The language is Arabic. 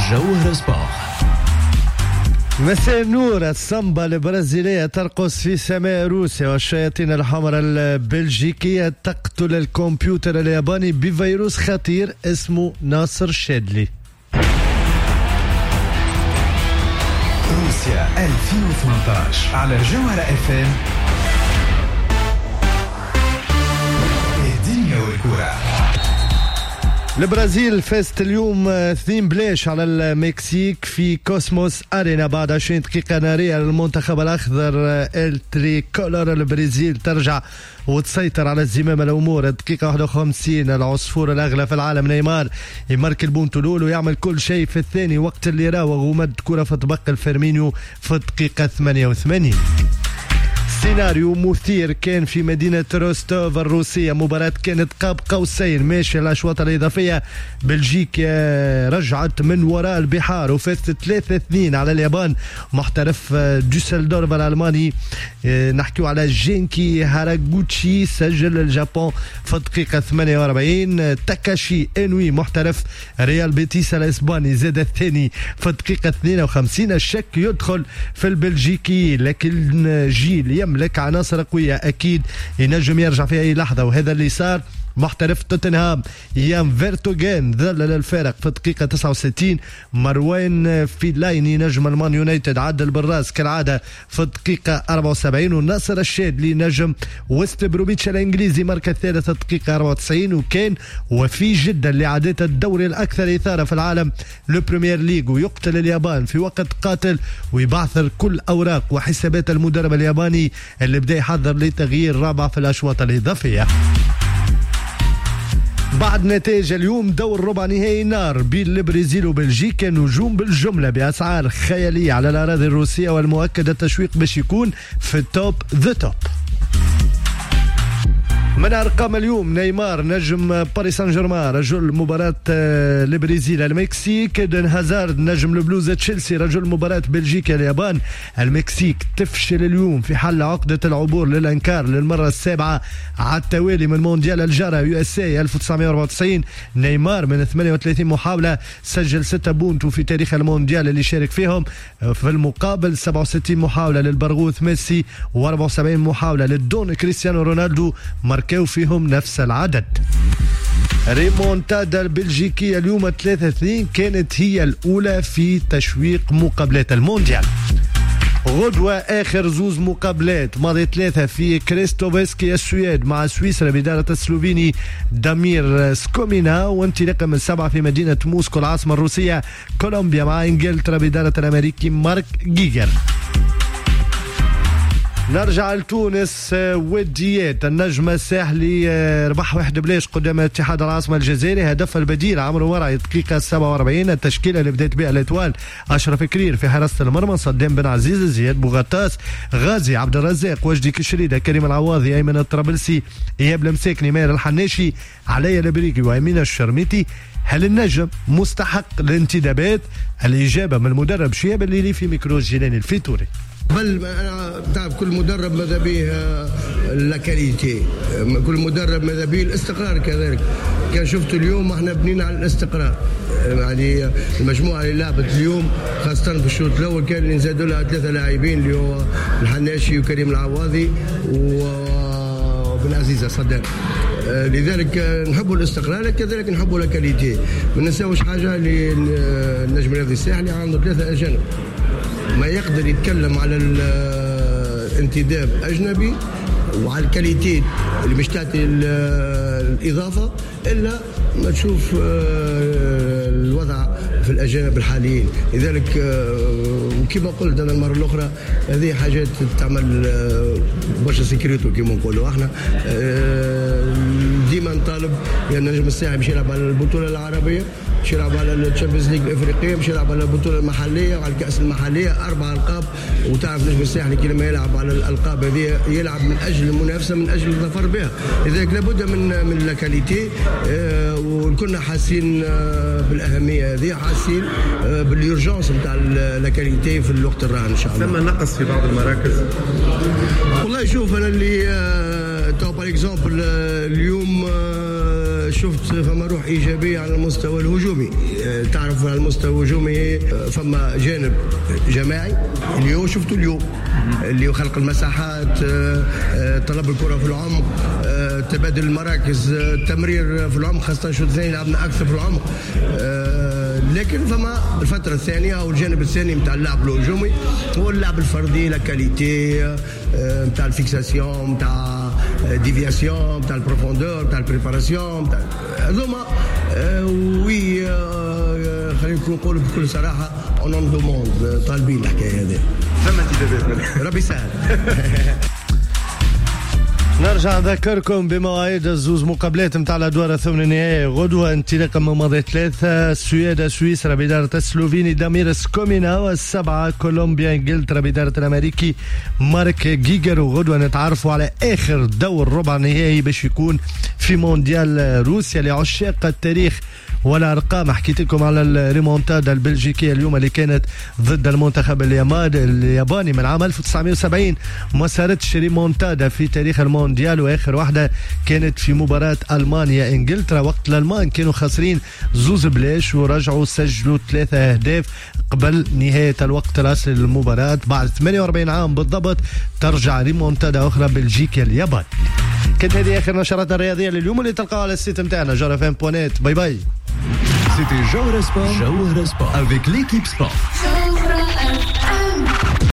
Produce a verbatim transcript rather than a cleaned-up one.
جوهر سبور. مساء النور. السامبا البرازيلية ترقص في سماء روسيا، والشياطين الحمراء البلجيكية تقتل الكمبيوتر الياباني بفيروس خطير اسمه ناصر شادلي. روسيا ألفين وثمانية عشر على جوهر اف ام. الدنيا والكرة. البرازيل فازت اليوم اثنين بلاش على المكسيك في كوسموس أرينا بعد عشرين دقيقة نارية للمنتخب الأخضر التريكولور. البرازيل ترجع وتسيطر على الزمام الأمور. الدقيقة واحد وخمسين العصفور الأغلى في العالم نيمار يمارك البونت الأول ويعمل كل شيء في الثاني، وقت اللي راوغ ومد كرة في طبق الفيرمينيو في الدقيقة ثمانية وثمانين. سيناريو مثير كان في مدينة روستوف الروسية. مباراة كانت قاب قوسين ماشية الأشواط الإضافية. بلجيكا رجعت من وراء البحار وفازت ثلاثة اثنين على اليابان. محترف دوسلدورف الألماني نحكيو على جينكي هاراغوتشي سجل الجابون في الدقيقة ثمانية وأربعين. تاكاشي انوي محترف ريال بيتيس الإسباني زاد الثاني في الدقيقة اثنين وخمسين. الشك يدخل في البلجيكي، لكن جيل يملك عناصر قوية أكيد ينجم يرجع في أي لحظة، وهذا اللي صار. محترف توتنهام يام فيرتوغين ذلل الفارق في الدقيقة تسعة وستين. مروان فيلايني نجم المان يونايتد عدل بالراس كالعادة في الدقيقة أربعة وسبعين. والناصر الشادلي نجم وست بروميتش الإنجليزي مارك الثالث الدقيقة أربعة وتسعين. وكان وفي جدا لعادة الدوري الأكثر إثارة في العالم البريمير ليج، ويقتل اليابان في وقت قاتل ويبعثر كل أوراق وحسابات المدرب الياباني اللي بدأ يحضر لتغيير رابع في الأشواط الإضافية. بعد نتائج اليوم دور ربع نهائي نار بين البرازيل وبلجيكا. نجوم بالجملة بأسعار خيالية على الأراضي الروسية، والمؤكد التشويق باش يكون في التوب ذا توب. من أرقام اليوم نيمار نجم باريس سان جيرمان رجل مباراة البرازيل المكسيك. ايدن هازارد نجم البلوز تشيلسي رجل مباراة بلجيكا اليابان. المكسيك تفشل اليوم في حل عقدة العبور للأنكار للمرة السابعة على التوالي من مونديال الجارة يو اس اي ألف وتسعمائة وأربعة وتسعين. نيمار من ثمانية وثلاثين محاولة سجل ستة بونتو في تاريخ المونديال اللي شارك فيهم. في المقابل سبعة وستين محاولة للبرغوث ميسي وأربعة وسبعين محاولة للدون كريستيانو رونالدو ماركاو فيهم نفس العدد. ريمونتادا البلجيكية اليوم ثلاثة اثنين كانت هي الأولى في تشويق مقابلات المونديال. غدوة آخر زوز مقابلات ماضي ثلاثة في كريستوفسكي السويد مع سويسرا بدارة السلوفيني دامير سكومينا، وانطلاقا من سبعة في مدينة موسكو العاصمة الروسية كولومبيا مع انجلترا بدارة الأمريكي مارك جيجر. نرجع لتونس. وديات النجم الساحلي ربح واحد بلاش قدام اتحاد العاصمة الجزائري. هدف البديل عمرو مرعي دقيقة سبعة وأربعين. التشكيلة اللي بدأت بها الاتوال أشرف كرير في حراسة المرمى، صدام بن عزيز، زياد بوغطاس، غازي عبد الرزاق، وجدي كشريدة، كريم العواضي، أيمن الطرابلسي، إياب المساكني، ماهر الحناشي، علي البريقي وأمين الشرميتي. هل النجم مستحق الانتدابات؟ الإجابة من المدرب شهاب الليلي في ميكرو الجيلاني الفيتوري. بل انا تعرف كل مدرب ماذا به لاكاليتي، كل مدرب ماذا به الاستقرار كذلك. كان شفت اليوم احنا بنينا على الاستقرار، يعني المجموعه اللي لعبت اليوم خاصه في الشوط الاول كان اللي نزادوا لها ثلاثه لاعبين اللي هو الحناشي وكريم العواضي وبن عزيزه صدام. لذلك نحبوا الاستقرار كذلك نحبوا لاكاليتي. ما ننساوش حاجه اللي النجم الرياضي الساحلي عنده ثلاثه اجانب، ما يقدر يتكلم على الانتداب أجنبي وعلى الكاليتي اللي مش تعطي الإضافة إلا ما تشوف الوضع في الأجانب الحاليين. لذلك وكما قلت أنا المرة الأخرى هذه حاجات تعمل برشا سيكريتو كما نقولوا احنا. ديما نطالب لأن النجم الساحلي باش يلعب على البطولة العربية، باش يلعب على الشامبيونز ليج الافريقيه، باش يلعب على البطوله المحليه وعلى الكاس المحليه، اربع القاب. وتعرف نجم الساحلي كي لما يلعب على الالقاب هذه يلعب من اجل المنافسه، من اجل الظفر بها. لذلك لابد من من لاكاليتي، آه وكنا حاسين آه بالاهميه هذه، حاسين آه باليورجونس نتاع لاكاليتي في الوقت الراهن ان شاء الله. ثم نقص في بعض المراكز. والله شوف انا اللي آه تو باغ اكزومبل اليوم شفت فما روح ايجابيه على المستوى الهجومي. تعرف على المستوى الهجومي فما جانب جماعي اللي هو شفته اليوم، اللي هو خلق المساحات، طلب الكره في العمق، تبادل المراكز، التمرير في العمق، خاصه الشوط الثاني لعبنا اكثر في العمق. لكن فما الفتره الثانيه او الجانب الثاني نتاع اللعب الهجومي هو اللعب الفردي، لا كاليتي نتاع الفيكساسيون، نتاع ديفياسيون، نتاع البروفوندور، نتاع البريباراسيون، نتاع هذوما. وي خلينا نقول بكل صراحه اون اون دوموند، طالبين الحكايه هذه. ثم انتدابات ربي يسهل. نرجع نذكركم بمواعيد الزوز مقابلات متاع الادوار الثمن النهائي غدوه انطلاقا من ماضي ثلاثه، سويدا سويسرا بإدارة السلوفيني دامير سكومينا، والسبعه كولومبيا انجلترا بإدارة الامريكي مارك جيجر. وغدوه نتعرفوا على اخر دور ربع نهائي باش يكون في مونديال روسيا لعشاق التاريخ والارقام. حكيت لكم على الريمونتادا البلجيكيه اليوم اللي كانت ضد المنتخب الياباني من عام ألف وتسعمائة وسبعين. ما صارتش ريمونتادا في تاريخ المونديال، واخر واحده كانت في مباراه المانيا انجلترا وقت الالمان كانوا خاسرين زوز بلاش ورجعوا سجلوا ثلاثه اهداف قبل نهايه الوقت الاصلي للمباراه. بعد ثمانية وأربعين عام بالضبط ترجع ريمونتادا اخرى بلجيكا اليابان. كانت هذه اخر نشراتنا الرياضيه لليوم اللي تلقاوها على السيت نتاعنا جوهر اف ام بوينت. باي باي. C'était Jawahara Sport, Jawahara Sport avec l'équipe sport.